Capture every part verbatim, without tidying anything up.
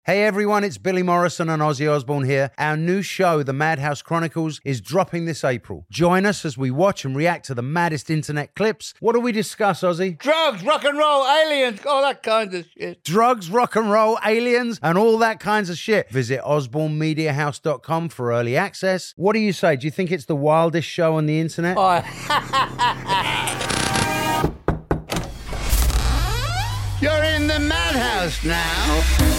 Hey everyone, it's Billy Morrison and Ozzy Osbourne here. Our new show, The Madhouse Chronicles, is dropping this April. Join us as we watch and react to the maddest internet clips. What do we discuss, Ozzy? Drugs, rock and roll, aliens, all that kind of shit. Drugs, rock and roll, aliens, and all that kinds of shit. Visit osborne media house dot com for early access. What do you say? Do you think it's the wildest show on the internet? Oh. You're in the madhouse now.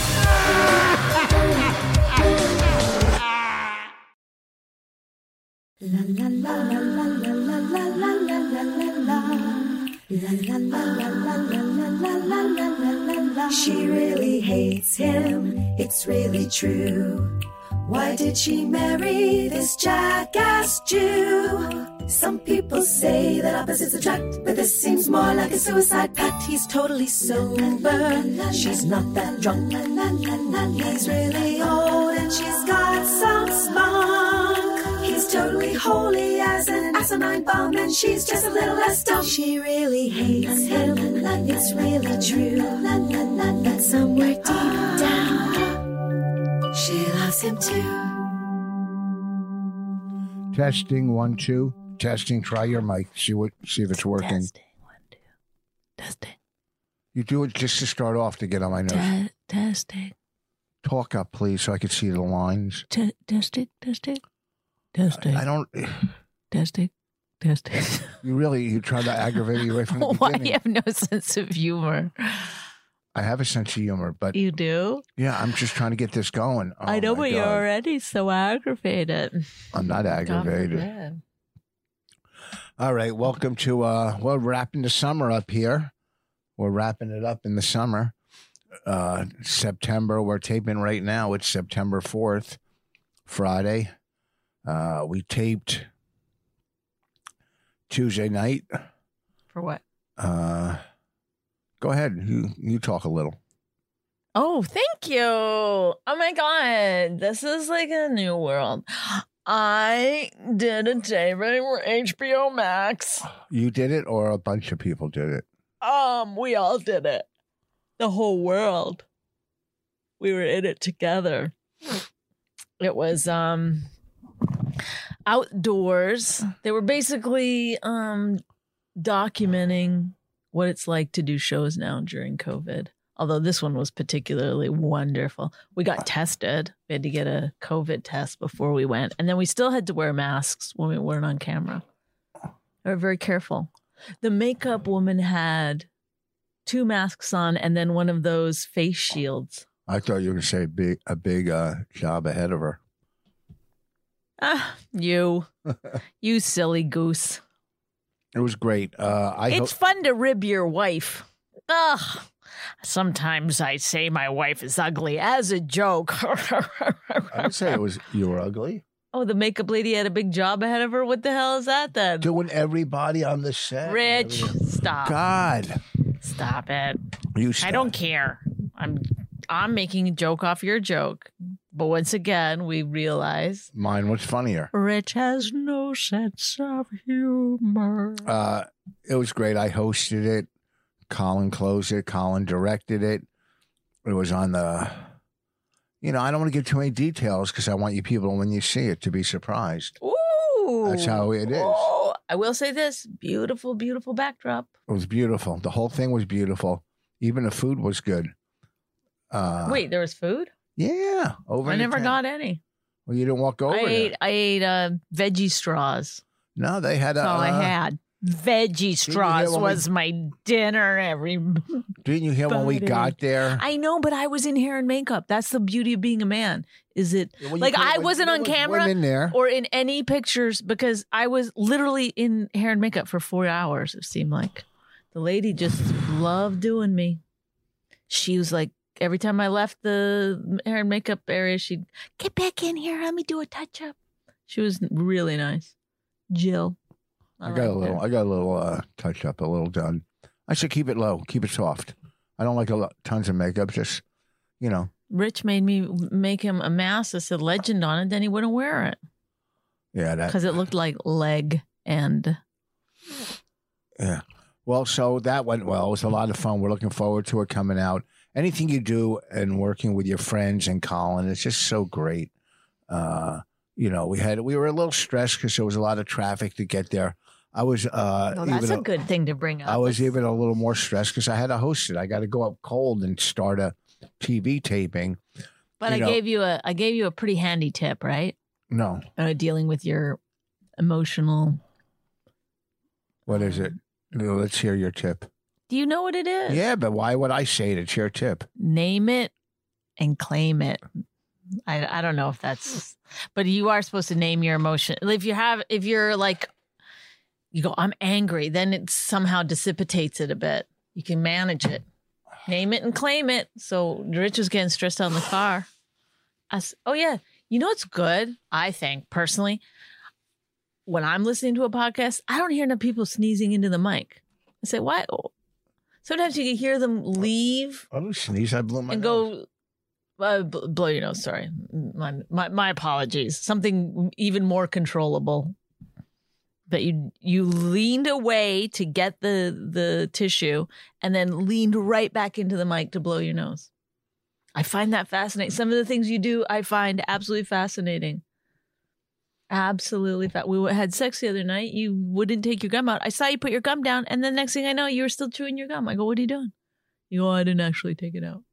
La la la la la la la la la la la la la la la la la la. She really hates him, it's really true. Why did she marry this jackass Jew? Some people say that opposites attract, but this seems more like a suicide pact. He's totally sober, she's not that drunk. He's really old and she's got some spunk. He's totally holy as an asinine bomb, and she's just a little less dumb. She really hates him, it's really true. But somewhere deep down, she loves him too. Testing, one, two. Testing, try your mic. See what. See if it's working. Testing, one, two. Testing. You do it just to start off to get on my nerves. Te- testing. Talk up, please, so I can see the lines. Te- testing, testing. Testing. I don't. Testing. Testing. You really, you try to aggravate me right from the Why beginning. you have no sense of humor? I have a sense of humor, but You do? yeah, I'm just trying to get this going. Oh, I know, my but you're God. already so aggravated. I'm not aggravated. God forbid. All right, welcome to. uh We're wrapping the summer up here. We're wrapping it up in the summer. Uh September. We're taping right now. It's September fourth, Friday. Uh We taped Tuesday night. For what? Uh Go ahead. You you talk a little. Oh, thank you. Oh my God. This is like a new world. I did a taping for H B O Max. You did it, or a bunch of people did it? Um, we all did it. The whole world. We were in it together. It was um outdoors. They were basically um documenting what it's like to do shows now during COVID. Although this one was particularly wonderful. We got tested. We had to get a COVID test before we went. And then we still had to wear masks when we weren't on camera. They were very careful. The makeup woman had two masks on and then one of those face shields. I thought you were going to say big, a big uh, job ahead of her. Ah, you. You silly goose. It was great. Uh, I It's ho- fun to rib your wife. Ugh. Sometimes I say my wife is ugly as a joke. I would say it was you were ugly. Oh, the makeup lady had a big job ahead of her? What the hell is that then? Doing everybody on the set. Rich, stop. God. Stop it. You I stop. don't care. I'm I'm making a joke off your joke. But once again, we realize Mine was funnier. Rich has no sense of humor. Uh, it was great. I hosted it. Colin closed it. Colin directed it. It was on the, you know, I don't want to give too many details because I want you people, when you see it, to be surprised. Ooh. That's how it is. Oh, I will say this. Beautiful, beautiful backdrop. It was beautiful. The whole thing was beautiful. Even the food was good. Uh, Wait, there was food? Yeah. Over I in the never tent. got any. Well, you didn't walk over I there. ate I ate uh, veggie straws. No, they had a. That's all I uh, had. Veggie hear straws when we- was my dinner every Didn't you hear when we Buddy. got there? I know, but I was in hair and makeup. That's the beauty of being a man. Is it Well, you like could- I when- wasn't there on was camera women there. or in any pictures because I was literally in hair and makeup for four hours, it seemed like. The lady just loved doing me. She was like, every time I left the hair and makeup area, she'd get back in here. Let me do a touch up. She was really nice. Jill. I got a liked little. her. I got a little uh, touch up, a little done. I should keep it low, keep it soft. I don't like a lot, tons of makeup. Just, you know. Rich made me make him a mask that said legend on it, then he wouldn't wear it Yeah, that. because it looked like leg and Yeah. Well, so that went well. It was a lot of fun. We're looking forward to it coming out. anything you do and working with your friends and Colin, it's just so great. Uh, you know, we had we were a little stressed because there was a lot of traffic to get there. I was uh, Well, that's even a good thing to bring up. I was even a little more stressed because I had to host it. I got to go up cold and start a T V taping. But you I know- gave you a I gave you a pretty handy tip, right? No, Uh, dealing with your emotional. what is it? No, let's hear your tip. Do you know what it is? Yeah, but why would I say it? It's your tip. Name it and claim it. I, I don't know if that's, but you are supposed to name your emotion. If you have, if you're like, you go, I'm angry, then it somehow dissipates it a bit. You can manage it. Name it and claim it. So Rich was getting stressed out in the car. I s oh, yeah. You know what's good, I think, personally? When I'm listening to a podcast, I don't hear enough people sneezing into the mic. I say, why? Sometimes you can hear them leave I don't sneeze. I blew my and nose. go uh, b- blow your nose. Sorry, my, my my apologies. Something even more controllable. That you you leaned away to get the the tissue and then leaned right back into the mic to blow your nose. I find that fascinating. Some of the things you do, I find absolutely fascinating. Absolutely. Fa- we had sex the other night. You wouldn't take your gum out. I saw you put your gum down, and then next thing I know, you were still chewing your gum. I go, "What are you doing?" You go, "I didn't actually take it out."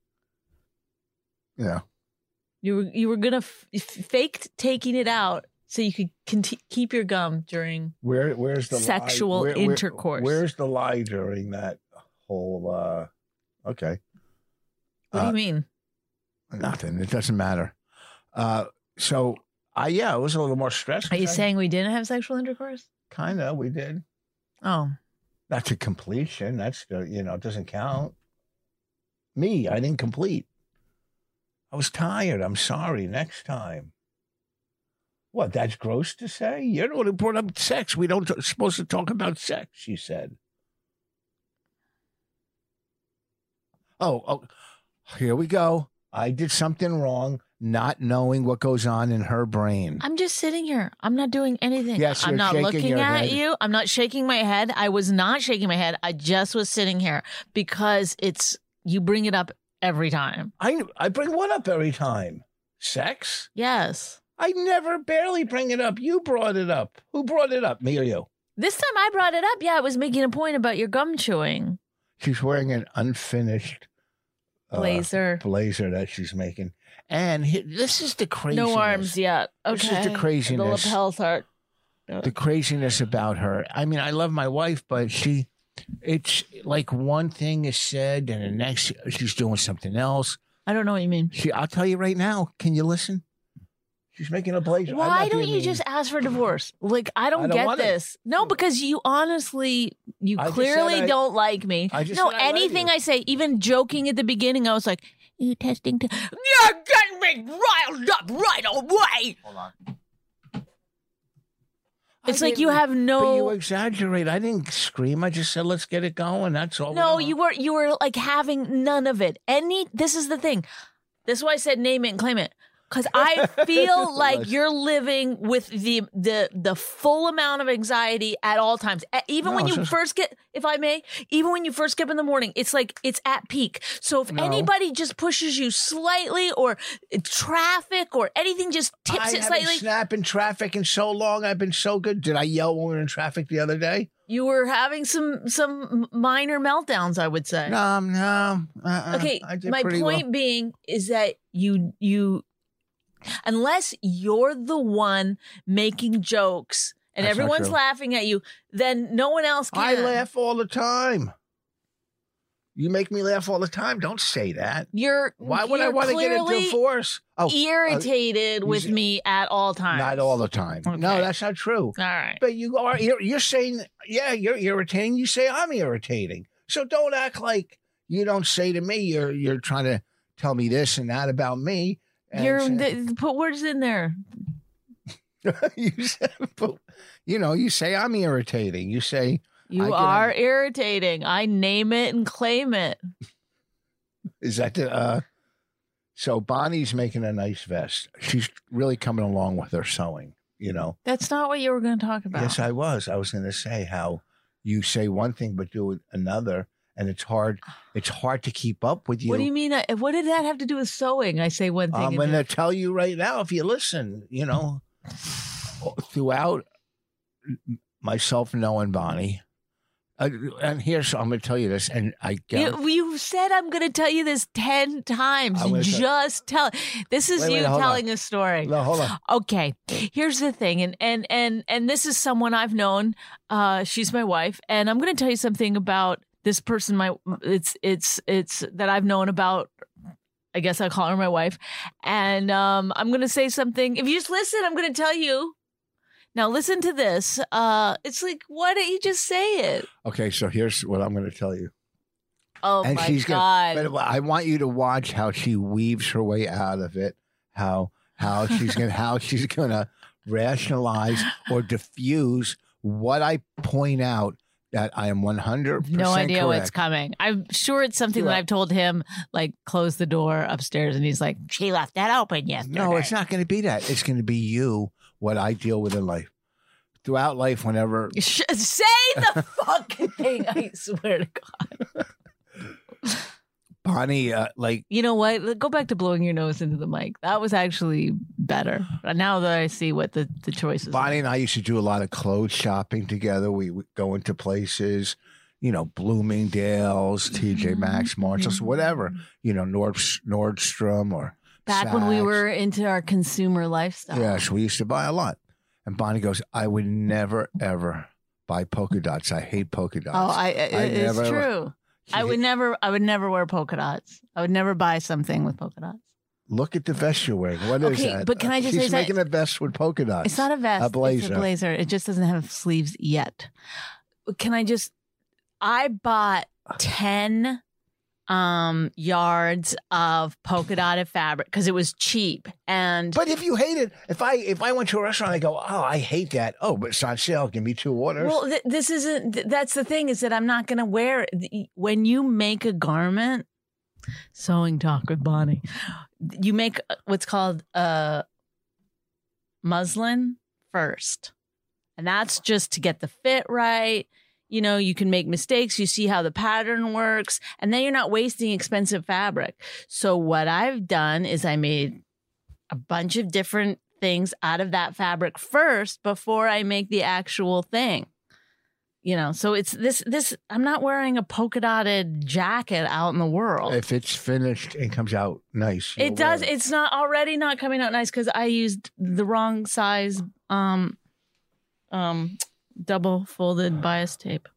Yeah. You were you were gonna f- f- faked taking it out so you could conti- keep your gum during. Where where's the Sexual lie? Where- where- intercourse. Where's the lie during that whole? uh Okay. What do Uh, you mean? Nothing. It doesn't matter. Uh So I yeah, it was a little more stressful. Are you saying we didn't have sexual intercourse? Kind of. We did. Oh, Not to completion. That's the, you know, it doesn't count. Me, I didn't complete. I was tired. I'm sorry. Next time. What? That's gross to say? You're the one who brought up sex. We don't t- supposed to talk about sex. She said. Oh, oh, here we go. I did something wrong, not knowing what goes on in her brain. I'm just sitting here. I'm not doing anything. Yes, I'm you're not shaking looking your at head. you. I'm not shaking my head. I was not shaking my head. I just was sitting here because it's you bring it up every time. I I bring what up every time? Sex? Yes. I never barely bring it up. You brought it up. Who brought it up? Me or you? This time I brought it up. Yeah, I was making a point about your gum chewing. She's wearing an unfinished uh, Blazer. blazer that she's making. And he, this is the craziness. No arms yet. Okay. This is the craziness. The lapels are. The craziness about her. I mean, I love my wife, but she, it's like one thing is said and the next she's doing something else. I don't know what you mean. She, I'll tell you right now. Can you listen? She's making a blazer. I'm Why not don't being you mean. just ask for divorce? Like, I don't, I don't get want it. this. No, because you honestly, you I just clearly said I- don't like me. I just no, said I love anything you. I say, even joking at the beginning, I was like, you testing? T- You're getting me riled up right away. Hold on. It's I like you didn't- have But you no. exaggerate. I didn't scream. I just said, let's get it going. That's all. we No, want. you were you were like having none of it. Any. This is the thing. This is why I said name it and claim it. Because I feel like Let's- you're living with the the the full amount of anxiety at all times. A- Even No, when it's you just- first get, if I may, even when you first get up in the morning, it's like it's at peak. So if No. anybody just pushes you slightly, or traffic, or anything just tips I it haven't slightly, snapped in traffic in so long. I've been so good. Did I yell when we were in traffic the other day? you were having some some minor meltdowns, I would say. No, no. Uh-uh. Okay, I did my pretty point well. being is that you you unless you're the one making jokes and That's not everyone's true. laughing at you, then no one else can. I laugh all the time. You make me laugh all the time. Don't say that. You're Why would I you're want to get a clearly divorce? Oh, irritated you with see- me at all times. not all the time. No, Okay. that's not true. All right. But you are. You're, you're saying, yeah, you're irritating. You say I'm irritating. So don't act like you don't say to me. You're you're trying to tell me this and that about me. and You're say- the, put words in there. you say, but, you know, you say I'm irritating. You say, You I get are it. irritating. I name it and claim it. is that the? Uh, so Bonnie's making a nice vest. She's really coming along with her sewing. You know. That's not what you were going to talk about. Yes, I was. I was going to say how you say one thing but do another, and it's hard. It's hard to keep up with you. What do you mean? I- What did that have to do with sewing? I say one thing. I'm and going then- to tell you right now, if you listen, you know, throughout myself knowing Bonnie, uh, and here's, I'm going to tell you this, and I get You, you said I'm going to tell you this ten times. I'm gonna tell- Just tell. This is Wait, wait, you hold telling a story. No, hold on. Okay, here's the thing, and and and and this is someone I've known. Uh, she's my wife, and I'm going to tell you something about this person. My it's it's it's that I've known about. I guess I call her my wife, and um, I'm going to say something. If you just listen, I'm going to tell you. Now listen to this. Uh, it's like, why don't you just say it? Okay, so here's what I'm going to tell you. Oh and my she's God! Gonna, but I want you to watch how she weaves her way out of it. How how she's gonna how she's gonna rationalize or diffuse what I point out that I am one hundred percent No idea correct. what's coming. I'm sure it's something Do that it. I've told him, like close the door upstairs, and he's like, "She left that open yesterday." No, it's not going to be that. It's going to be you. What I deal with in life, throughout life, whenever Sh- Say the fucking thing. I swear to God. Bonnie, uh, like You know what? Go back to blowing your nose into the mic. That was actually better. Now that I see what the the choices. Bonnie are. and I used to do a lot of clothes shopping together. We would go into places, you know, Bloomingdale's, T J Maxx, Marshalls, whatever, you know, Nord, Nordstrom or Back when we Saks. were into our consumer lifestyle. Yes, we used to buy a lot. And Bonnie goes, I would never, ever buy polka dots. I hate polka dots. Oh, I, it, I it's never- true. She I would hate- never. I would never wear polka dots. I would never buy something with polka dots. Look at the vest you're wearing. What is Okay, that? but can I just She's say that- making a vest with polka dots. It's not a vest. A blazer. It's a blazer. It just doesn't have sleeves yet. Can I just? I bought ten um yards of polka dotted fabric because it was cheap, and But if you hate it, if I if I went to a restaurant, I go, oh, I hate that. Oh, but it's on sale. Give me two orders. well, th- this isn't. Th- that's the thing is that I'm not going to wear it. When you make a garment, sewing talk with Bonnie, you make what's called a muslin first, and that's just to get the fit right. You know, you can make mistakes. You see how the pattern works, and then you're not wasting expensive fabric. So what I've done is I made a bunch of different things out of that fabric first before I make the actual thing. You know, so it's this, this, I'm not wearing a polka dotted jacket out in the world. if it's finished and comes out nice, you'll It does. wear it. It's not already not coming out nice because I used the wrong size, um, um, double folded bias tape.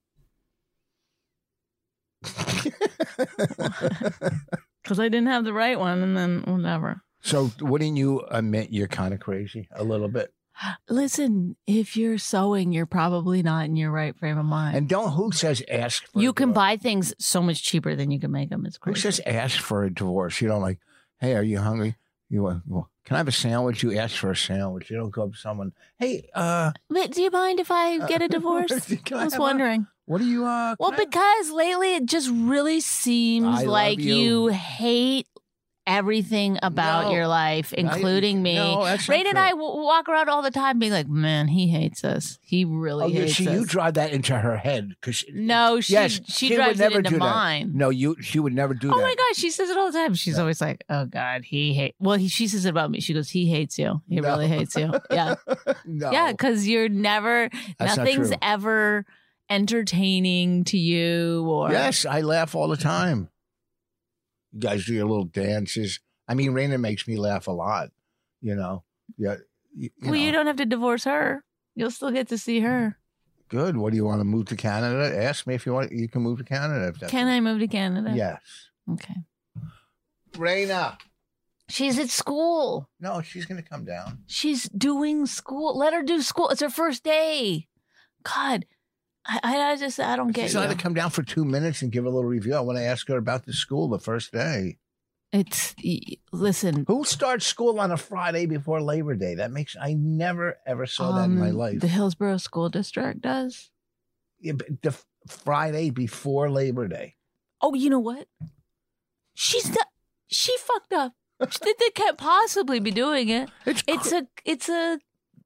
Because I didn't have the right one, and then whatever. So wouldn't you admit you're kind of crazy a little bit? Listen, if you're sewing, you're probably not in your right frame of mind. And don't who says ask for you a can divorce? buy things so much cheaper than you can make them. It's Who crazy. says ask for a divorce? You don't like, hey, are you hungry? You want, well, can I have a sandwich? You ask for a sandwich. You don't go up to someone, hey, uh, But do you mind if I get a divorce? Can I I was have a- wondering. what do you, uh, Well, can I- because lately it just really seems I love like you. you. hate everything about No. your life, including me. No, that's not Rain and true. I w- walk around all the time being like, man, he hates us. He really Oh, you hates see, us. you drive that into her head because no, she, yes, she, would drives it never into do that. mine. No, you, she would never do Oh that. my gosh, she says it all the time. She's No. always like, "Oh God, he hate." Well, he, she says it about me. She goes, "He hates you. He No. really hates you." Yeah, no. yeah, because you're never. That's not nothing's true. ever entertaining to you, or Yes, I laugh all the time. You guys do your little dances. I mean, Raina makes me laugh a lot. You know, yeah. You, you well, you know. don't have to divorce her. You'll still get to see her. Good. What do you want to move to Canada? Ask me if you want. You can move to Canada. If that's Can I move to Canada? Yes. Okay. Raina. She's at school. No, she's going to come down. She's doing school. Let her do school. It's her first day. God, I, I just I don't get She's you. going to come down for two minutes and give a little review. I want to ask her about the school the first day. It's listen. Who starts school on a Friday before Labor Day? That makes I never ever saw that in my um, life. The Hillsborough School District does. Yeah, but the f- Friday before Labor Day. Oh, you know what? She's not. She fucked up. They, they can't possibly be doing it. It's It's a. It's a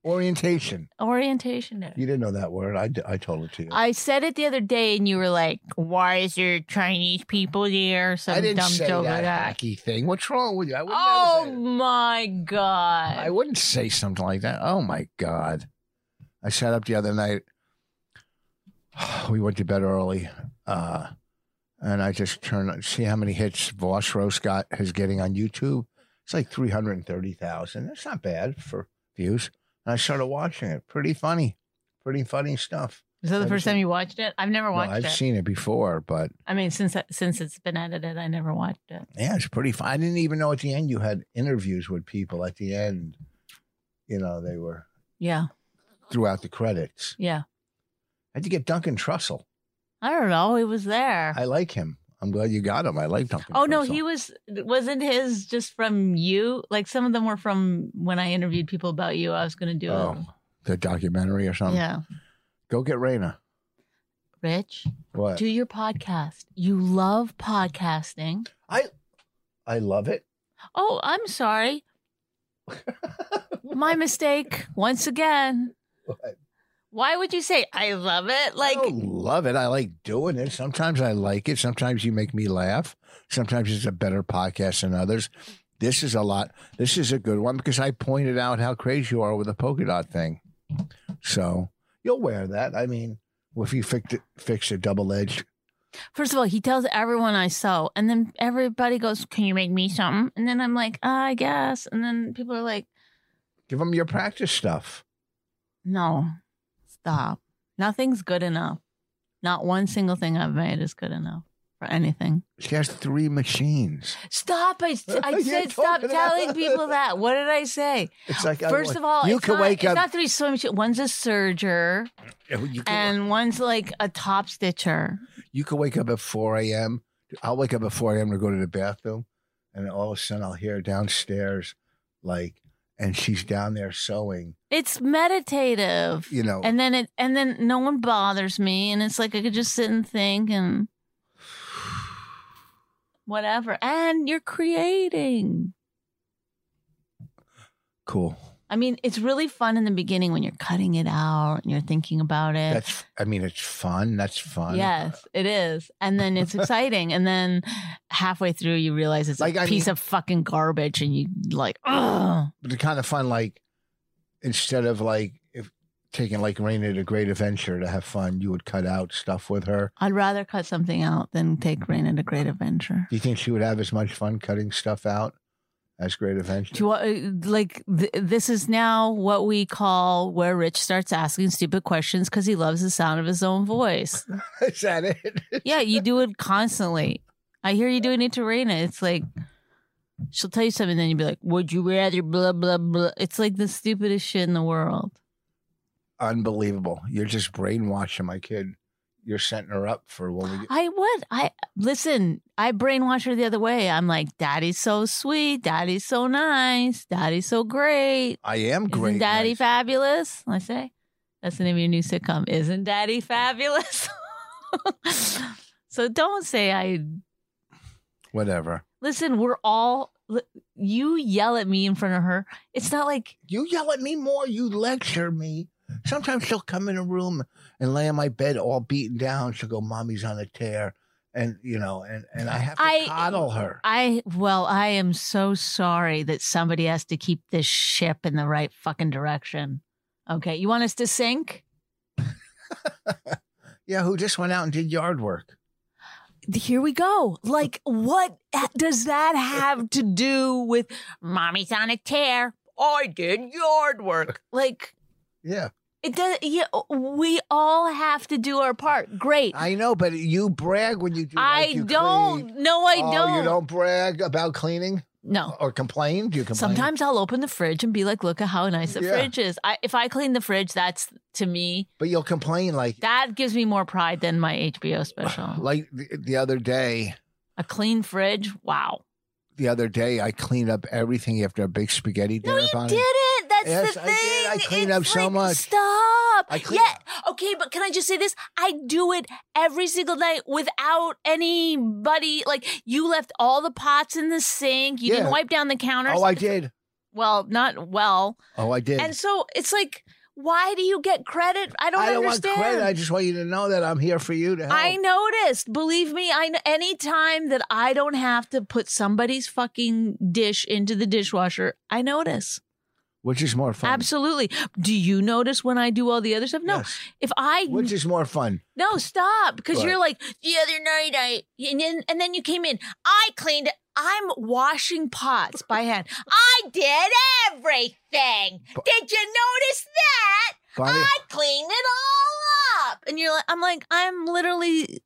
Orientation. Orientation day. You didn't know that word. I, d- I told it to you. I said it the other day, and you were like, "Why is there Chinese people there?" Some I didn't dumb say joke that like that. hacky thing. What's wrong with you? I would Oh never say my that. god! I wouldn't say something like that. Oh my God. I sat up the other night. We went to bed early. Uh, and I just turned, see how many hits Voss Roast got is getting on YouTube. It's like three hundred thirty thousand. That's not bad for views. And I started watching it. Pretty funny. Pretty funny stuff. Is that the I've first seen- time you watched it? I've never No, watched I've it. seen it before, but I mean, since since it's been edited, I never watched it. yeah, it's pretty fun. I didn't even know at the end you had interviews with people at the end. You know, they were Yeah, throughout the credits. yeah. How'd you get Duncan Trussell? I don't know. He was there. I like him. I'm glad you got him. I like Duncan oh no, Trussell. he was. Wasn't his just from you? Like some of them were from when I interviewed people about you. I was going to do Oh, the documentary or it. something? Yeah, Go get Raina. Rich, What? do your podcast. You love podcasting. I I love it. Oh, I'm sorry. My mistake once again. What? Why would you say I love it? Like I don't love it. I like doing it. Sometimes I like it. Sometimes you make me laugh. Sometimes it's a better podcast than others. This is a lot. This is a good one because I pointed out how crazy you are with the polka dot thing. So you'll wear that. I mean, if you fix it, fix a double edged. First of all, he tells everyone I sew, and then everybody goes, "Can you make me something?" And then I'm like, uh, "I guess." And then people are like, Give them your practice stuff. "No, stop. Nothing's good enough. Not one single thing I've made is good enough for anything." She has three machines. Stop! I, I You're said stop talking telling about- people that. What did I say? It's like I First want- of all, you it's, can not, wake it's up. not three sewing machines. One's a serger, You can, and one's like a top stitcher. you can wake up at four a.m. I'll wake up at four a.m. to go to the bathroom, and all of a sudden I'll hear downstairs, like, and she's down there sewing. It's meditative. You know, And then it and then no one bothers me, and it's like I could just sit and think and whatever. And you're creating. cool. I mean, it's really fun in the beginning when you're cutting it out and you're thinking about it. That's. I mean, it's fun. That's fun. Yes, it is. And then it's exciting. And then halfway through you realize it's Like, a I piece mean- of fucking garbage and you like, ugh. But the kind of fun, like, instead of like if taking like Raina to Great Adventure to have fun, you would cut out stuff with her. I'd rather cut something out than take Rain into Great Adventure. Do you think she would have as much fun cutting stuff out as Great Adventure? Do you want, like, th- this is now what we call where Rich starts asking stupid questions because he loves the sound of his own voice. Is that it? Yeah, you do it constantly. I hear you doing it to Raina. It's like, she'll tell you something, then you'll be like, would you rather blah, blah, blah. It's like the stupidest shit in the world. Unbelievable. You're just brainwashing my kid. You're setting her up for when we get. I would. I listen, I brainwash her the other way. I'm like, Daddy's so sweet. Daddy's so nice. Daddy's so great. I am great. Isn't Daddy nice. fabulous? I say, that's the name of your new sitcom. Isn't Daddy fabulous? So don't say I. Whatever. Listen, we're all. You yell at me in front of her. It's not like You yell at me more. You lecture me. Sometimes she'll come in a room and lay on my bed all beaten down. She'll go, "Mommy's on a tear," and you know, and and I have to I- coddle her. I. Well, I am so sorry that somebody has to keep this ship in the right fucking direction. Okay, you want us to sink? Yeah, who just went out and did yard work? Here we go. Like, what does that have to do with Mommy's on a tear? I did yard work. Like, Yeah, it does. Yeah, we all have to do our part. Great. I know, but you brag when you do. I like you don't. clean. No, I Oh, don't. You don't brag about cleaning No. or complain. Do you complain? Sometimes I'll open the fridge and be like, "Look at how nice the Yeah. fridge is." I, if I clean the fridge, that's to me but you'll complain like that gives me more pride than my H B O special. like the, the other day. A clean fridge, wow. The other day, I cleaned up everything after a big spaghetti dinner. No, you Bonnie. didn't. That's Yes, the I thing. did. I cleaned It's up so like, much. Stop. I clean- Yeah. Okay, but can I just say this? I do it every single night without anybody. Like, you left all the pots in the sink. You Yeah. didn't wipe down the counters. Oh, I did. well, not well. Oh, I did. And so it's like, why do you get credit? I don't I don't understand. want credit. I just want you to know that I'm here for you to help. I noticed. Believe me, I any time that I don't have to put somebody's fucking dish into the dishwasher, I notice. Which is more fun? Absolutely. Do you notice when I do all the other stuff? No. Yes. If I Which is more fun? No, stop. Because What? you're like, the other night I and then and then you came in. I cleaned it. I'm washing pots by hand. I did everything. Did you notice that? Bonnie- I cleaned it all up. And you're like, I'm like, I'm literally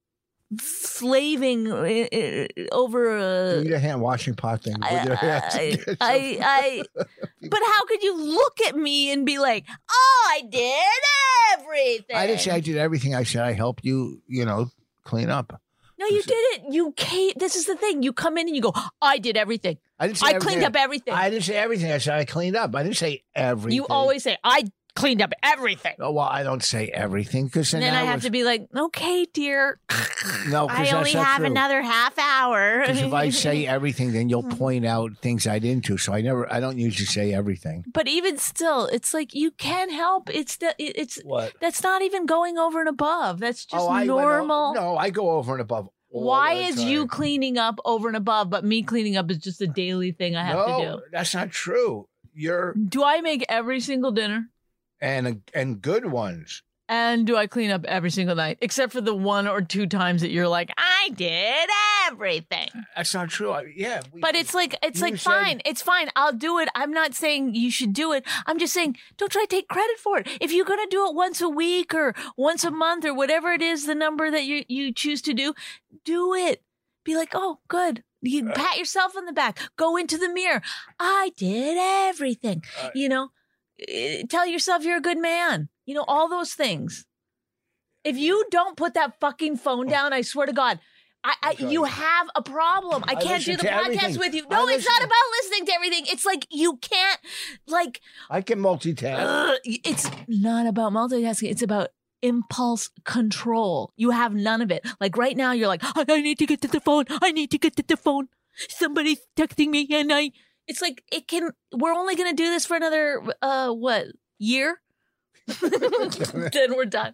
slaving uh, uh, over a. Do your hand washing pot thing. with your hands. I, I, I, but how could you look at me and be like, "Oh, I did everything"? I didn't say I did everything. I said I helped you, you know, clean up. No, you didn't. You came. This is the thing. You come in and you go, "I did everything. I didn't say I everything. cleaned up everything." I didn't say everything. I said I cleaned up. I didn't say everything. You always say, "I cleaned up everything." Oh, well, I don't say everything because And then I have to be like, "Okay, dear. No, because I that's only not have true. another half hour." Because if I say everything, then you'll point out things I didn't do. So I never, I don't usually say everything. But even still, it's like you can't help. It's the it's What? that's not even going over and above. That's just oh, I went o- normal. no, I go over and above. all Why the is you time. cleaning up over and above, but me cleaning up is just a daily thing I have no, to do? that's not true. You're Do I make every single dinner? and and good ones. And do I clean up every single night? Except for the one or two times that you're like, I did everything. That's not true. I, yeah, we, But it's like, it's You like, said- fine. It's fine. I'll do it. I'm not saying you should do it. I'm just saying, don't try to take credit for it. If you're going to do it once a week or once a month or whatever it is, the number that you, you choose to do, do it. Be like, oh, good. You pat yourself on the back. Go into the mirror. I did everything. Uh, You know, Eh, tell yourself you're a good man. You know, all those things. If you don't put that fucking phone down, I swear to God, I, I Okay. you have a problem. I I can't do listen the to podcast everything. with you. I No, it's listen- not about listening to everything. It's like you can't, like, I can multitask. ugh, it's not about multitasking. It's about impulse control. You have none of it. Like right now, you're like, I, I need to get to the phone. I need to get to the phone. Somebody's texting me, and I. It's like it can. We're only gonna do this for another, uh, what year? Then we're done.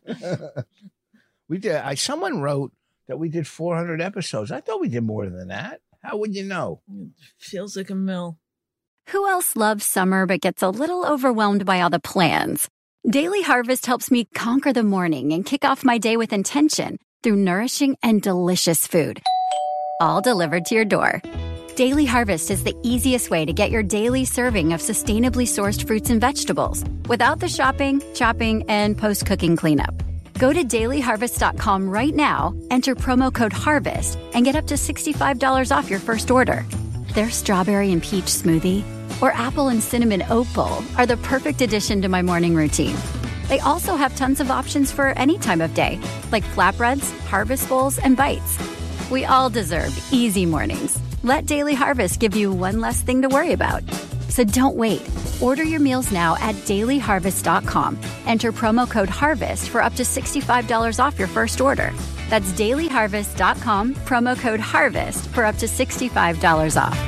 we did. I someone wrote that we did four hundred episodes. I thought we did more than that. How would you know? Feels like a mill. Who else loves summer but gets a little overwhelmed by all the plans? Daily Harvest helps me conquer the morning and kick off my day with intention through nourishing and delicious food. All delivered to your door. Daily Harvest is the easiest way to get your daily serving of sustainably sourced fruits and vegetables without the shopping, chopping, and post-cooking cleanup. Go to daily harvest dot com right now, enter promo code HARVEST, and get up to sixty-five dollars off your first order. Their strawberry and peach smoothie or apple and cinnamon oat bowl are the perfect addition to my morning routine. They also have tons of options for any time of day, like flatbreads, harvest bowls, and bites. We all deserve easy mornings. Let Daily Harvest give you one less thing to worry about. So don't wait. Order your meals now at daily harvest dot com. Enter promo code HARVEST for up to sixty-five dollars off your first order. That's daily harvest dot com, promo code HARVEST for up to sixty-five dollars off.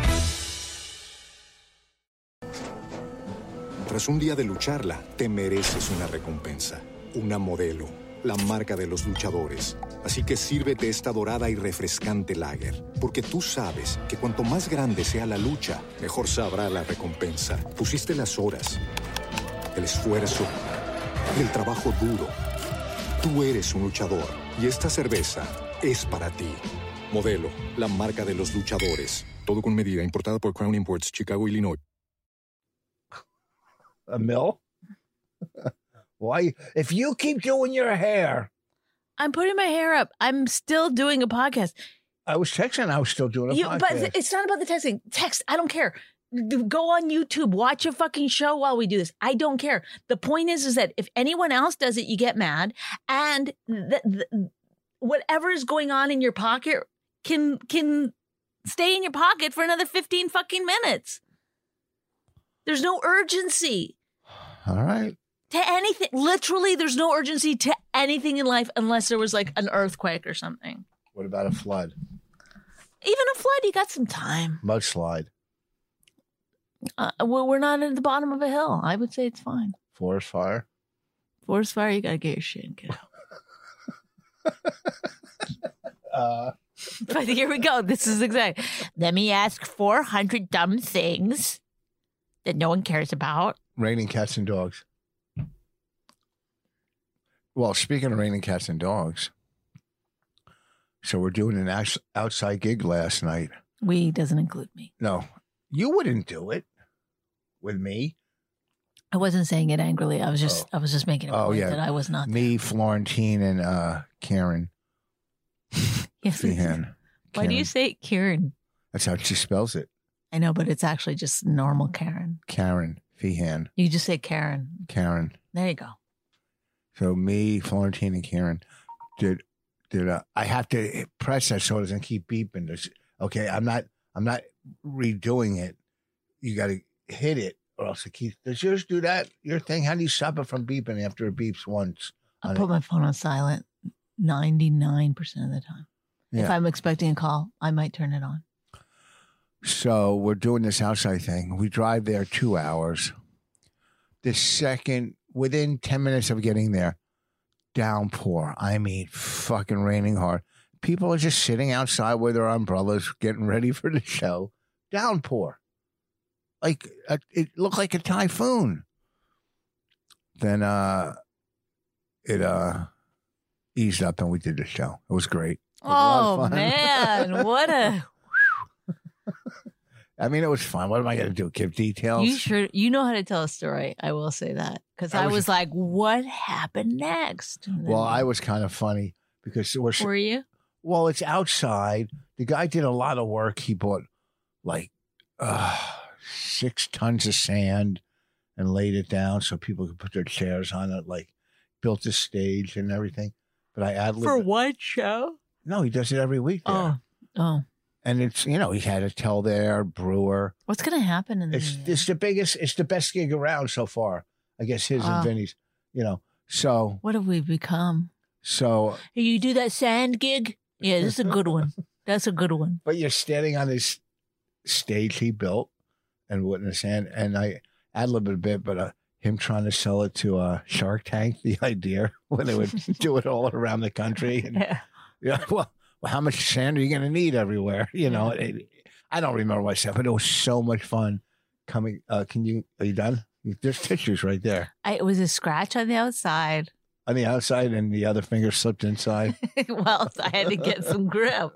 Tras un día de lucharla, te mereces una recompensa, una Modelo, la marca de los luchadores. Así que sírvete esta dorada y refrescante lager, porque tú sabes que cuanto más grande sea la lucha, mejor sabrá la recompensa. Pusiste las horas, el esfuerzo, el trabajo duro. Tú eres un luchador y esta cerveza es para ti. Modelo, la marca de los luchadores. Todo con medida, importada por Crown Imports, Chicago, Illinois. A mill? Why? If you keep doing your hair, I'm putting my hair up. I'm still doing a podcast. I was texting. I was still doing a You, podcast. but it's not about the texting. Text. I don't care. Go on YouTube. Watch a fucking show while we do this. I don't care. The point is, is that if anyone else does it, you get mad, and the, the, whatever is going on in your pocket can can stay in your pocket for another fifteen fucking minutes. There's no urgency All right. to anything. Literally, there's no urgency to anything in life unless there was like an earthquake or something. What about a flood? Even a flood, you got some time. Mudslide. Uh, well, we're not at the bottom of a hill. I would say it's fine. Forest fire. Forest fire, you got to get your shit and get out. uh, But here we go. This is exact. Let me ask four hundred dumb things that no one cares about. Raining cats and dogs. Well, speaking of raining cats and dogs, so we're doing an outs- outside gig last night. We doesn't include me. No, you wouldn't do it with me. I wasn't saying it angrily. I was just, Oh. I was just making a Oh, point yeah. that I was not. Me, Florentine, and uh, Karen. Yes. Feehan. Why do you Karen. say Karen? That's how she spells it. I know, but it's actually just normal Karen. Karen Feehan. You just say Karen. Karen. There you go. So me, Florentine, and Karen did did uh, I have to press that so it doesn't keep beeping. There's, okay, I'm not I'm not redoing it. You got to hit it or else it keeps. Does yours do that? Your thing? How do you stop it from beeping after it beeps once? I on put it? my phone on silent ninety-nine percent of the time. If Yeah. I'm expecting a call, I might turn it on. So we're doing this outside thing. We drive there two hours. The second, within ten minutes of getting there, downpour. I mean, fucking raining hard. People are just sitting outside with their umbrellas, getting ready for the show. Downpour. Like, a, it looked like a typhoon. Then uh, it uh, eased up and we did the show. It was great. It was a lot Oh of fun. man, what a I mean, it was fun. What am I going to do? Give details? you sure you know how to tell a story. I will say that because I I was- was like, what happened next? And then- Well, I was kind of funny because we're were you? well, it's outside. The guy did a lot of work. He bought like uh, six tons of sand and laid it down so people could put their chairs on it. Like built a stage and everything. But I ad For libbed. what show? No, he does it every week. There. Oh, oh. And it's you know he had a tell there brewer. What's gonna happen in the It's it's the biggest. It's the best gig around so far. I guess his Oh. and Vinny's. You know. So What have we become? so. Hey, you do that sand gig? Yeah, this is a good one. That's a good one. But you're standing on this stage he built and witness and and I ad libbed a bit, but uh, him trying to sell it to uh, Shark Tank, the idea when they would do it all around the country. And, Yeah. yeah, well, well, how much sand are you going to need everywhere? You know, it, I don't remember what I said, but it was so much fun. Coming, uh, can you? Are you done? There's tissues right there I, it was a scratch on the outside. on the outside, and the other finger slipped inside. Well, I had to get some grip.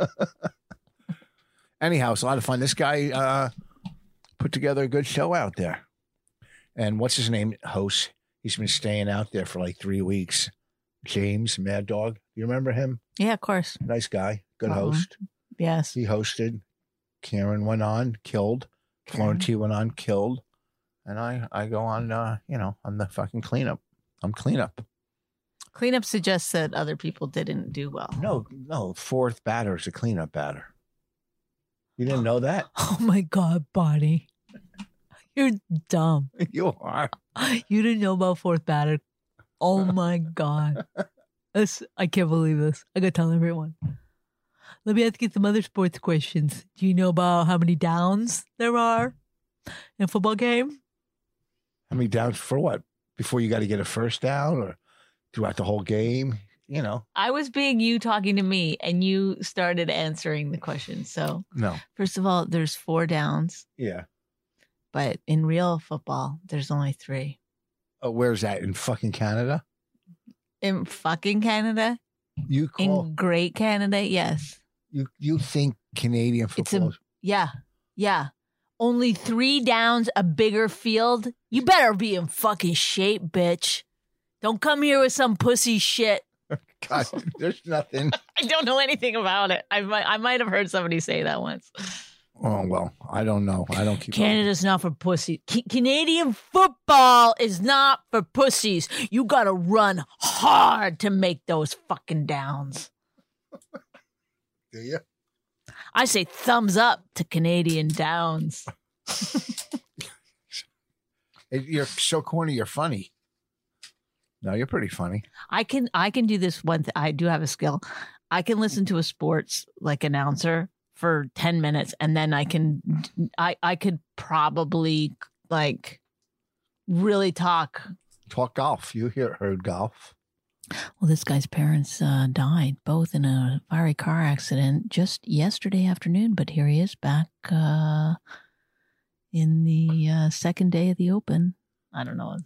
Anyhow, it's a lot of fun. This guy uh, put together a good show out there. And what's his name? Host. He's been staying out there for like three weeks. James Mad Dog. You remember him? Yeah, of course. Nice guy. Good Uh-huh. host. Yes. He hosted. Karen went on, killed. Florentine went on, killed. And I, I go on, uh, you know, I'm the fucking cleanup. I'm cleanup. Cleanup suggests that other people didn't do well. No, no, fourth batter is a cleanup batter. You didn't know that? Oh my God, Bonnie. You're dumb. You are. You didn't know about fourth batter. Oh my God. This, I can't believe this. I gotta tell everyone. Let me ask you some other sports questions. Do you know about how many downs there are in a football game? How many downs for what? Before you got to get a first down or throughout the whole game? You know, I was being you talking to me and you started answering the question. So, no. first of all, there's four downs, Yeah. but in real football, there's only three. Oh, where's that? In fucking Canada? In fucking Canada? You call, In great Canada? Yes. you, you think Canadian It's football a, is- yeah, yeah. Only three downs, a bigger field. You better be in fucking shape, bitch. Don't come here with some pussy shit. God, there's nothing. I don't know anything about it. I might, I might have heard somebody say that once. Oh, well, I don't know. I don't keep Canada's not for pussies. C- Canadian football is not for pussies. You gotta run hard to make those fucking downs. Do you? I say thumbs up to Canadian downs. It- You're so corny. You're funny. No, you're pretty funny. I can I can do this one. Th- I do have a skill. I can listen to a sports like announcer for ten minutes, and then I can, I, I could probably like really talk. Talk golf. You hear heard golf. Well, this guy's parents uh, died both in a fiery car accident just yesterday afternoon, but here he is back uh, in the uh, second day of the Open. I don't know.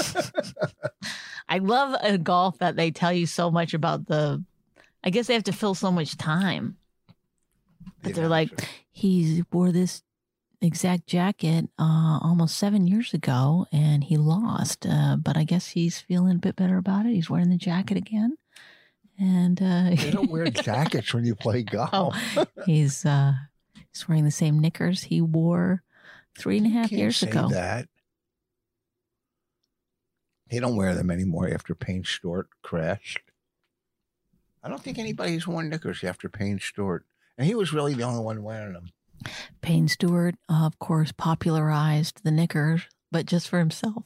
I love a golf that they tell you so much about the, I guess they have to fill so much time. But they're like, he wore this exact jacket uh, almost seven years ago and he lost. Uh, but I guess he's feeling a bit better about it. He's wearing the jacket again. And uh, you don't wear jackets when you play golf. Oh, he's, uh, he's wearing the same knickers he wore three and a half You can't years say ago. That. They don't wear them anymore after Payne Stewart crashed. I don't think anybody's worn knickers after Payne Stewart. And he was really the only one wearing them. Payne Stewart, uh, of course, popularized the knickers, but just for himself.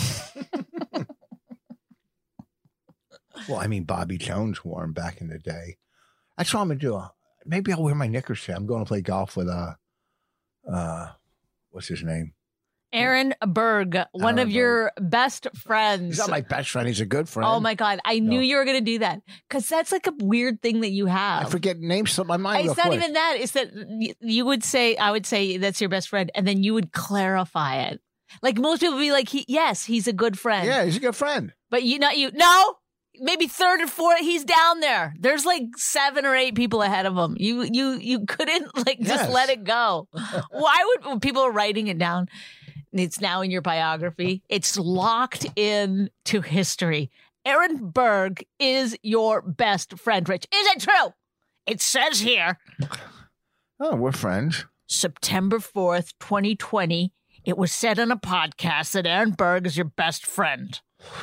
Well, I mean, Bobby Jones wore them back in the day. That's what I'm going to do. Maybe I'll wear my knickers today. I'm going to play golf with, uh, uh, what's his name? Aaron Berg, one Aaron of your best friends. He's not my best friend. He's a good friend. Oh, my God. I knew No. you were going to do that because that's like a weird thing that you have. I forget names slip my mind. It's real not quick. even that. It's that y- you would say, I would say that's your best friend, and then you would clarify it. Like most people would be like, he, yes, he's a good friend. Yeah, he's a good friend. But you not you. No, maybe third or fourth. He's down there. There's like seven or eight people ahead of him. You you you couldn't like just Yes. let it go. Why would when people are writing it down? It's now in your biography. It's locked in to history. Aaron Berg is your best friend, Rich. Is it true? It says here, Oh, we're friends. September fourth, twenty twenty. It was said on a podcast that Aaron Berg is your best friend.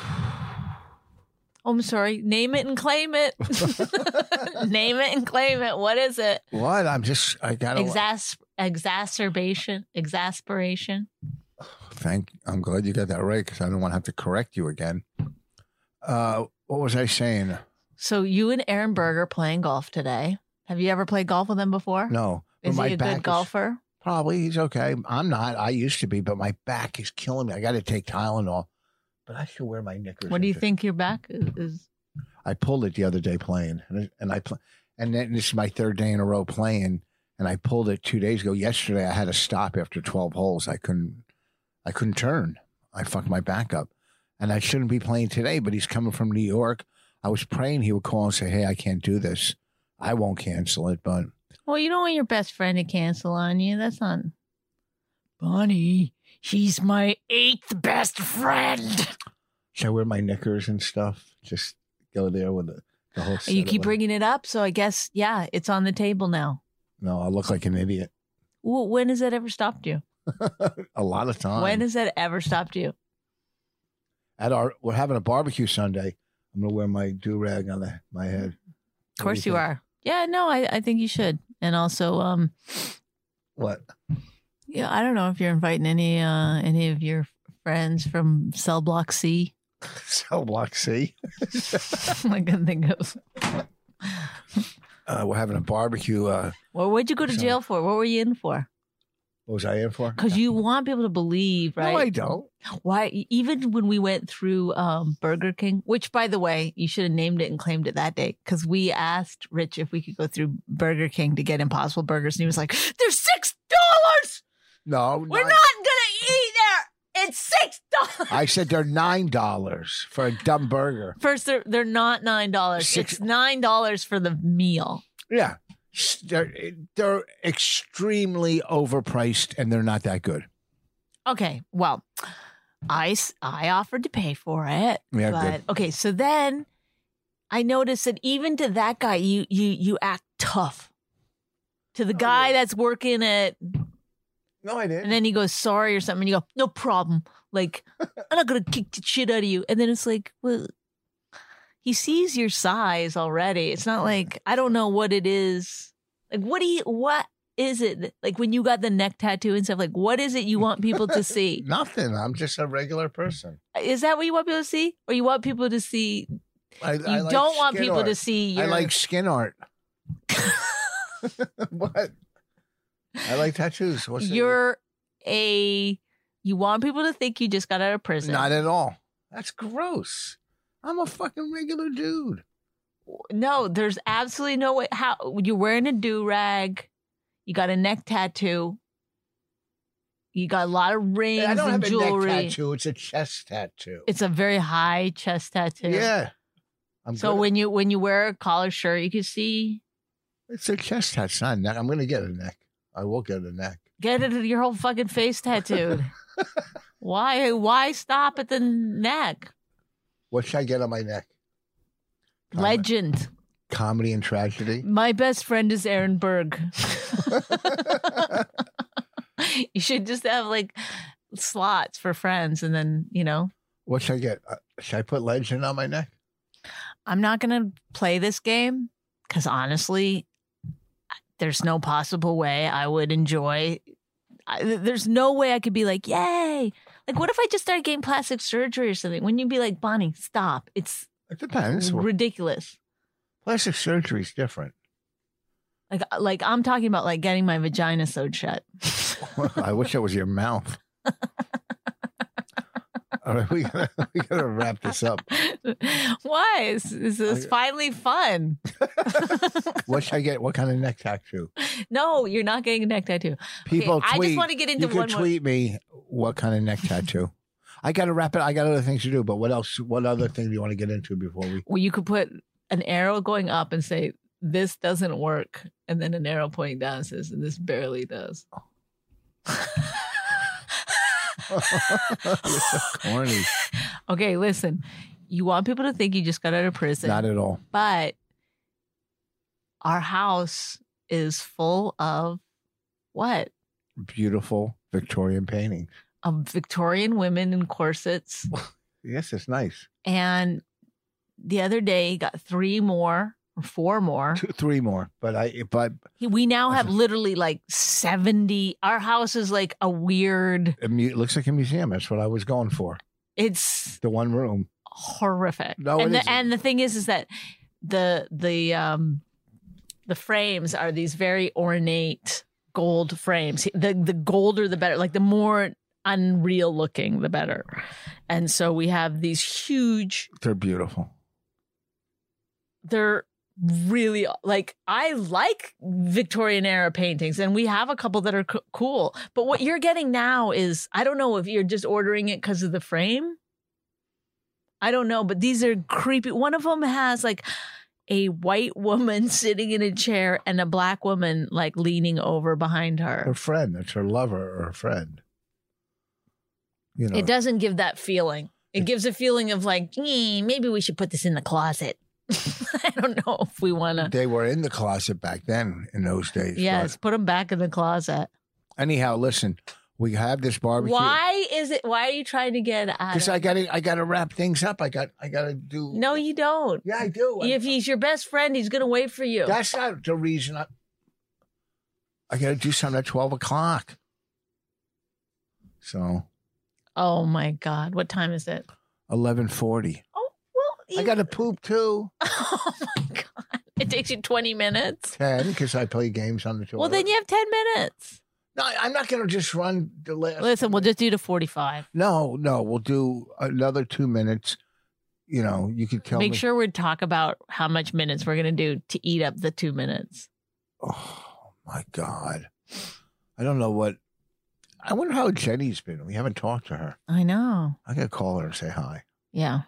Oh, I'm sorry. Name it and claim it. Name it and claim it. What is it? What? I'm just, I got to. Exas- exacerbation? Exasperation? Thank. I'm glad you got that right because I don't want to have to correct you again. Uh, what was I saying? So you and Aaron Berg are playing golf today. Have you ever played golf with him before? No. but Is my he a back good is- golfer? Probably. He's okay. I'm not. I used to be, but my back is killing me. I got to take Tylenol. But I should wear my knickers. What do you into- think your back is? is- I pulled it the other day playing, and I- and I pl- and then this is my third day in a row playing, and I pulled it two days ago. Yesterday, I had to stop after twelve holes. I couldn't, I couldn't turn. I fucked my back up, and I shouldn't be playing today. But he's coming from New York. I was praying he would call and say, "Hey, I can't do this. I won't cancel it." But Well, you don't want your best friend to cancel on you. That's not. Bonnie, he's my eighth best friend. should I wear my knickers and stuff? Just go there with the, the whole. You setup keep with- bringing it up, so I guess, yeah, it's on the table now. No, I look like an idiot. Well, when has that ever stopped you? A lot of times. When has that ever stopped you? At our, we're having a barbecue Sunday. I'm gonna wear my do rag on the, my head. Of course you are. Yeah, no, I, I think you should. And also, um, What? yeah, I don't know if you're inviting any uh any of your friends from Cell Block C. Cell Block C. I can think of. Uh, we're having a barbecue. Uh, Well, what'd you go to So- jail for? What were you in for? what was I in for? Because you want people to believe, right? No, I don't. Why? Even when we went through um, Burger King, which, by the way, you should have named it and claimed it that day, because we asked Rich if we could go through Burger King to get Impossible Burgers, and he was like, "They're six dollars. No, We're nine- not gonna eat there. It's six dollars." I said they're nine dollars for a dumb burger. First, they're they're not nine dollars. Six- It's nine dollars for the meal. Yeah, they're they're extremely overpriced and they're not that good. Okay, well, I s- I offered to pay for it. Yeah, but good. okay, so then I noticed that even to that guy, you you you act tough. To the guy that's working at, No, I didn't. and then he goes sorry or something, and you go no problem. Like I'm not gonna kick the shit out of you. And then it's like, well, he sees your size already. It's not like I don't know what it is. Like what do you what is it like when you got the neck tattoo and stuff? Like what is it you want people to see? Nothing. I'm just a regular person. Is that what you want people to see? Or you want people to see I, you don't want people to see your I like skin art. What? I like tattoos. What's the- You're a. You want people to think you just got out of prison. Not at all. That's gross. I'm a fucking regular dude. No, there's absolutely no way. How you're wearing a do rag, you got a neck tattoo, you got a lot of rings I don't and have jewelry. a neck tattoo. It's a chest tattoo. It's a very high chest tattoo. Yeah. I'm So good. when you when you wear a collar shirt, you can see It's a chest tattoo. It's not a neck. I'm going to get a neck. I will get a neck. get it your whole fucking face tattooed. Why why stop at the neck? What should I get on my neck? Com- Legend. Comedy and tragedy. My best friend is Aaron Berg. You should just have like slots for friends, and then you know. What should I get? Uh, should I put legend on my neck? I'm not going to play this game because honestly, there's no possible way I would enjoy. I, there's no way I could be like, yay. Like, what if I just started getting plastic surgery or something? Wouldn't you be like, Bonnie, stop. It's It depends. ridiculous. Plastic surgery is different. Like, like I'm talking about like getting my vagina sewed shut. I wish that was your mouth. All right, we gotta, we gotta wrap this up. Why? Is, is this finally fun? What should I get? What kind of neck tattoo? No, you're not getting a neck tattoo. People Okay, I tweet. just want to get into you one can more. tweet me what kind of neck tattoo. I gotta wrap it. I got other things to do. But what else? What other thing do you want to get into before we? Well, you could put an arrow going up and say, this doesn't work. And then an arrow pointing down and says, this barely does. You're so corny. Okay, listen. You want people to think you just got out of prison. Not at all. But our house is full of what? Beautiful Victorian painting. Of Victorian women in corsets. Yes, it's nice. And the other day, he got three more or four more. Two, three more, but I but He- We now have literally like seventy. Our house is like a weird, it mu- looks like a museum. That's what I was going for. it's The one room. horrific. No, it and the, isn't. and the thing is, is that the the um the frames are these very ornate gold frames. The the golder the better. Like the more unreal looking, the better. And so we have these huge. They're beautiful. They're really like I like Victorian era paintings, and we have a couple that are co- cool. But what you're getting now is I don't know if you're just ordering it because of the frame. I don't know, but these are creepy. One of them has like a white woman sitting in a chair and a black woman like leaning over behind Her her. friend. That's her lover or her friend. You know. It doesn't give that feeling. It gives a feeling of like, "Eh, maybe we should put this in the closet." I don't know if we want to. They were in the closet back then in those days. Yes, put them back in the closet. But anyhow, listen, we have this barbecue. Why is it? Why are you trying to get at Because it? I got to, I got to wrap things up. I got, I got to do. No, you don't. Yeah, I do. If he's your best friend, he's going to wait for you. That's not the reason. I, I got to do something at twelve o'clock. So Oh my God. What time is it? eleven forty. Oh, well. I got to poop too. Oh my God. It takes you twenty minutes. ten because I play games on the toilet. Well, then you have ten minutes. No, I'm not going to just run the last. Listen, we'll just do the forty-five. No, no, we'll do another two minutes. You know, you could tell Make me. sure we talk about how much minutes we're going to do to eat up the two minutes. Oh my God, I don't know what. I wonder how Jenny's been. We haven't talked to her. I know. I got to call her and say hi. Yeah.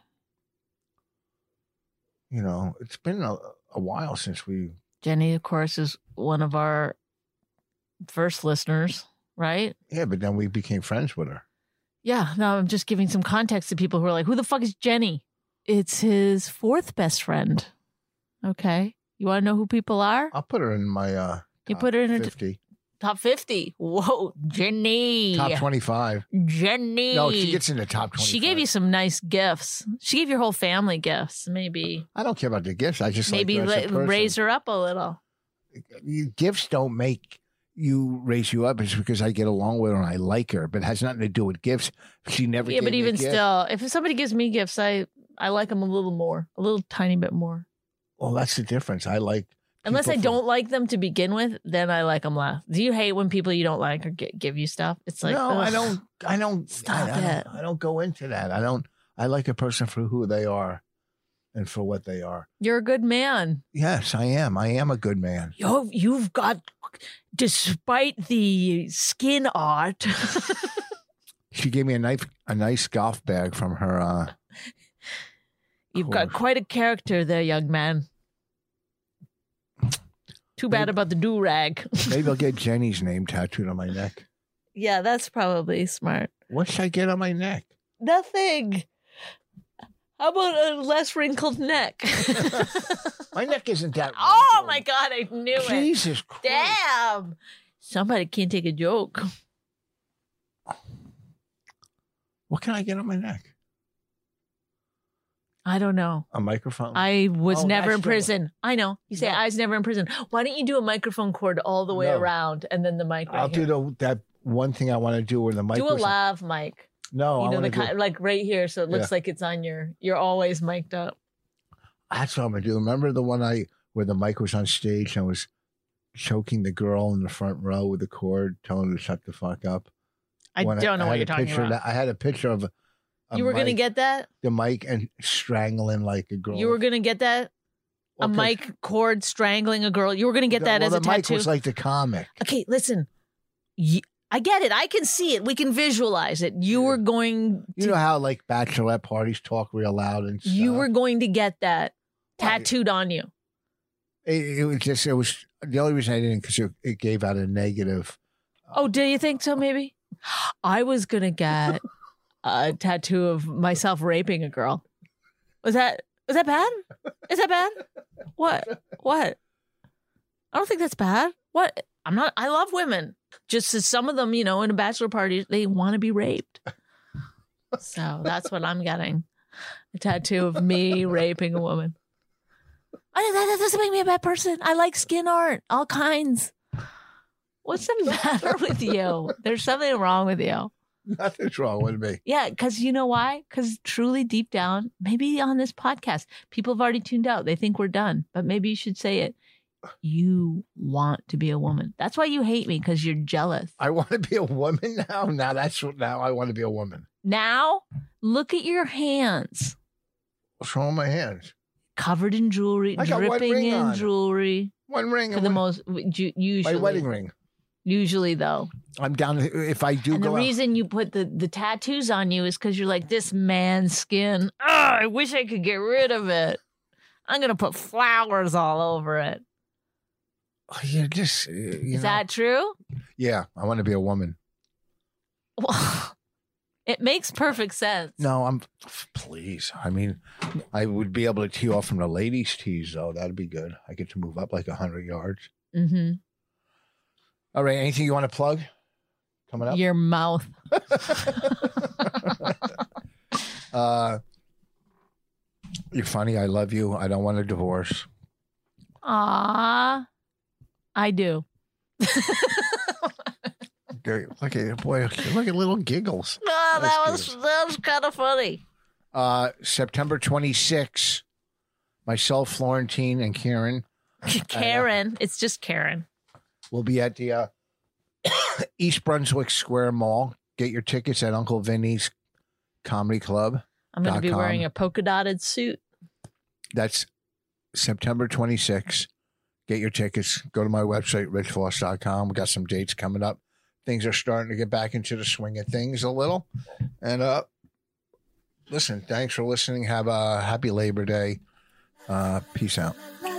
You know, it's been a, a while since we. Jenny, of course, is one of our first listeners, right? Yeah, but then we became friends with her. Yeah. No, I'm just giving some context to people who are like, who the fuck is Jenny? It's his fourth best friend. Okay. You want to know who people are? I'll put her in my. uh You top put her in her t- fifty. Top fifty. Whoa, Jenny. Top twenty-five. Jenny. No, she gets in the top twenty-five. She gave you some nice gifts. She gave your whole family gifts. Maybe, I don't care about the gifts. I just maybe like her as a let- person. raise her up a little. You- Gifts don't make you raise you up. It's because I get along with her and I like her, but it has nothing to do with gifts. She never. Yeah, gave but me a even gift. still, if somebody gives me gifts, I I like them a little more, a little tiny bit more. Well, that's the difference. I like Unless I People don't like them to begin with, then I like them less. Do you hate when people you don't like or get, give you stuff? It's like, no, ugh. I don't. I don't. Stop I, I it. don't. I don't go into that. I don't. I like a person for who they are, and for what they are. You're a good man. Yes, I am. I am a good man. Yo, you've got, despite the skin art. She gave me a nice, a nice golf bag from her. Uh, You've got course. quite a character there, young man. Too bad Maybe- about the do-rag. maybe I'll get Jenny's name tattooed on my neck. Yeah, that's probably smart. What should I get on my neck? Nothing. How about a less wrinkled neck? My neck isn't that. Oh wrinkled. my God, I knew it. Jesus Christ! Damn. Somebody can't take a joke. What can I get on my neck? I don't know. A microphone. I was Oh, never that's in the- prison. I know. You say No. I was never in prison. Why don't you do a microphone cord all the way No. around and then the mic right I'll here? do the that one thing I want to do where the mic. Do a was- lav mic. No, you I know, want the to do. kind, like right here, so it looks Yeah. like it's on your. You're always mic'd up. That's what I'm gonna do. Remember the one I where the mic was on stage and I was choking the girl in the front row with the cord, telling her to shut the fuck up. I When don't know I what had you're a talking picture about. That, I had a picture of. A, a You were gonna mic- get that. the mic and strangling like a girl. You were gonna get that. A Well, 'cause mic cord strangling a girl. You were gonna get the- that well, as a the mic tattoo. was like the comic. Okay, listen. Ye- I get it. I can see it. We can visualize it. You were going. To, You know how like bachelorette parties talk real loud and stuff. you were going to get that Right. tattooed on you. It, it was just. It was the only reason I didn't because it, it gave out a negative. Oh, do you think so? Maybe. I was gonna get a tattoo of myself raping a girl. Was that was that bad? Is that bad? What? What? I don't think that's bad. What? I'm not. I love women. Just as some of them, you know, in a bachelor party, they want to be raped. So that's what I'm getting. A tattoo of me raping a woman. I, that, that doesn't make me a bad person. I like skin art, all kinds. What's the matter with you? There's something wrong with you. Nothing's wrong with me. Yeah, because you know why? Because truly deep down, maybe on this podcast, people have already tuned out. They think we're done, but maybe you should say it. You want to be a woman. That's why you hate me, because you're jealous. I want to be a woman now. Now that's what. Now I want to be a woman. Now, look at your hands. What's wrong with my hands? Covered in jewelry, I got one dripping ring in on. jewelry. One ring. For and the one- most, ju- usually. my wedding ring. Usually, though. I'm down. If I do And the go out, reason you put the, the tattoos on you is because you're like, this man's skin. Oh, I wish I could get rid of it. I'm going to put flowers all over it. you're just. uh, You Is know. that true? Yeah, I want to be a woman. Well, it makes perfect sense. No, I'm. Please, I mean, I would be able to tee off from the ladies' tees though. That'd be good. I get to move up like a hundred yards. Mm-hmm. All right. Anything you want to plug? Coming up. Your mouth. uh, you're funny. I love you. I don't want a divorce. Ah, I do. Okay, Look at boy. Look at little giggles. Oh, that That's was good. that was kind of funny. Uh, September twenty-sixth, myself, Florentine, and Karen Karen, it's just Karen. will be at the uh, East Brunswick Square Mall. Get your tickets at Uncle Vinny's Comedy Club. I'm going to dot be com. wearing a polka dotted suit. That's September twenty-sixth. Get your tickets. Go to my website, rich foss dot com. We got some dates coming up. Things are starting to get back into the swing of things a little. And uh, listen, thanks for listening. Have a happy Labor Day. Uh, peace out.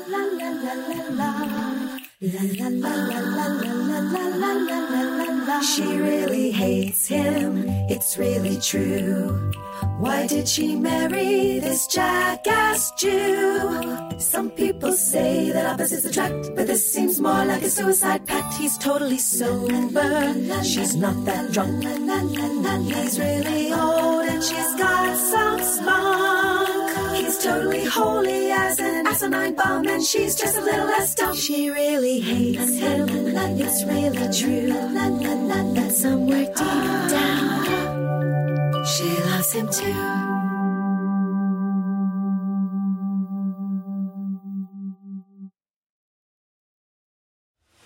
She really hates him, it's really true. Why did she marry this jackass Jew? Some people say that opposites attract, but this seems more like a suicide pact. He's totally sober, she's not that drunk. He's really old and she's got some spunk. He's totally holy as an asinine bomb, and she's just a little less dumb. She really hates him, it's really true. But somewhere deep down, she loves him too.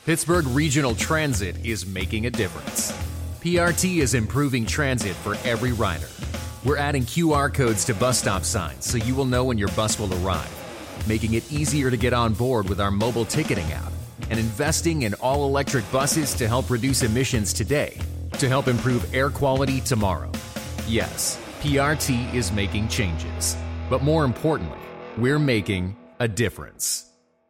Pittsburgh Regional Transit is making a difference. P R T is improving transit for every rider. We're adding Q R codes to bus stop signs so you will know when your bus will arrive, making it easier to get on board with our mobile ticketing app, and investing in all-electric buses to help reduce emissions today, to help improve air quality tomorrow. Yes, P R T is making changes, but more importantly, we're making a difference.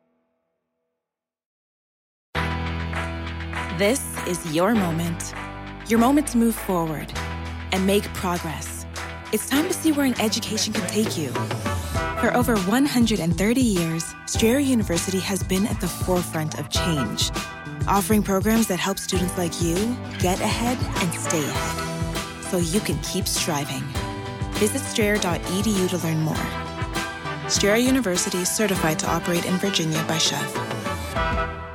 This is your moment. Your moment to move forward and make progress. It's time to see where an education can take you. For over one hundred thirty years, Strayer University has been at the forefront of change, offering programs that help students like you get ahead and stay ahead, so you can keep striving. Visit strayer dot e d u to learn more. Strayer University is certified to operate in Virginia by C H E V.